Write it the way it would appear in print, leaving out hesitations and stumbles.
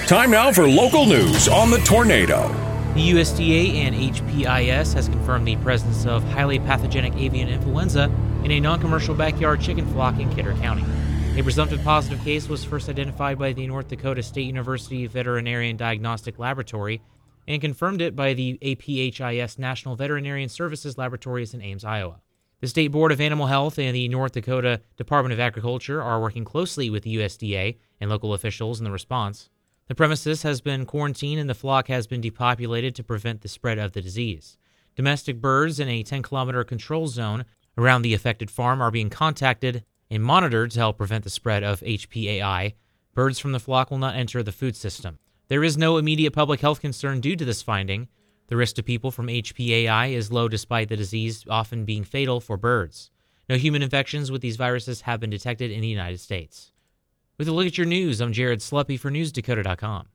Time now for local news on the Tornado. The USDA and HPIS has confirmed the presence of highly pathogenic avian influenza in a non-commercial backyard chicken flock in Kidder County. A presumptive positive case was first identified by the North Dakota State University Veterinarian Diagnostic Laboratory and confirmed it by the APHIS National Veterinarian Services Laboratories in Ames, Iowa. The State Board of Animal Health and the North Dakota Department of Agriculture are working closely with the USDA and local officials in the response. The premises has been quarantined and the flock has been depopulated to prevent the spread of the disease. Domestic birds in a 10-kilometer control zone around the affected farm are being contacted and monitored to help prevent the spread of HPAI. Birds from the flock will not enter the food system. There is no immediate public health concern due to this finding. The risk to people from HPAI is low despite the disease often being fatal for birds. No human infections with these viruses have been detected in the United States. With a look at your news, I'm Jared Sleppy for NewsDakota.com.